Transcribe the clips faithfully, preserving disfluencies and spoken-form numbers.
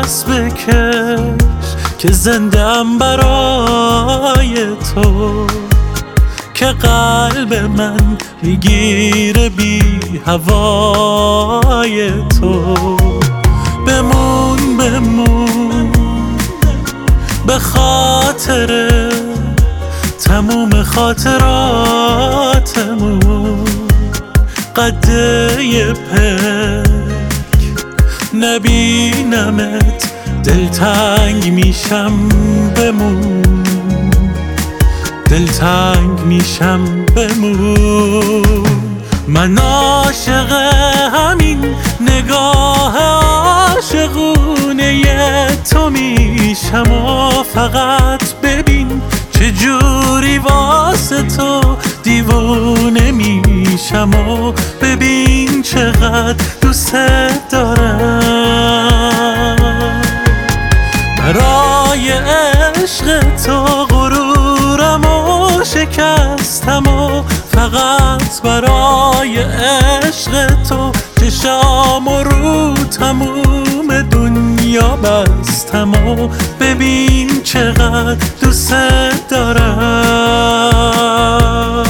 نفس بکش که زنده‌ام برای تو، که قلب من میگیره بی هوای تو. بمون بمون به خاطر تموم خاطراتمون، قده پک نبینمت دلتنگ میشم. بمون دلتنگ میشم بمون. من عاشق همین نگاه عاشقونه تو میشم و فقط ببین چجوری واسه تو دیوونه میشم و ببین چقدر دوست دارم. برای عشق تو غرورم و شکستم و فقط برای عشق تو چشام و رو تموم دنیا بستم و ببین چقدر دوست دارم.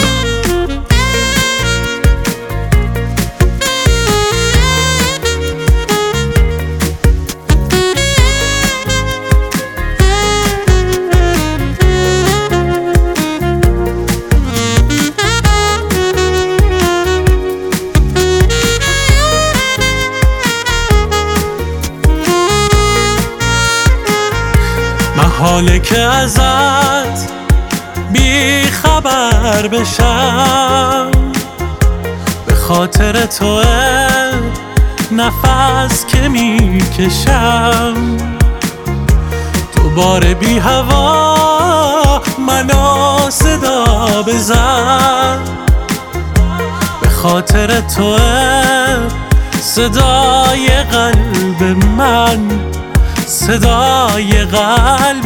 محاله که ازت بی خبر بشم، به خاطر تو نفس که میکشم. دوباره بی هوا منو صدا بزن، به خاطر تو صدای قلب من، صدای قلب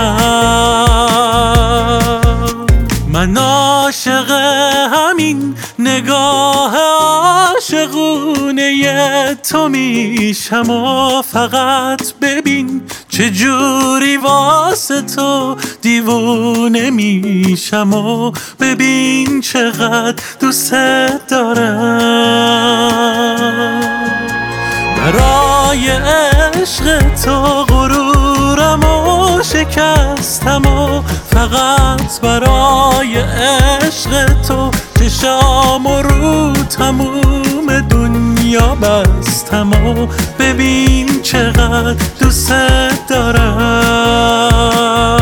من. من عاشق همین نگاه عاشقونه تو میشم و فقط ببین چجوری واسه تو دیوونه میشم و ببین چقدر دوست دارم. برای عشق تو غرورم و شکستم و فقط برای عشق تو چشام و رو تموم دنیا بستم و ببین چقدر دوست دارم.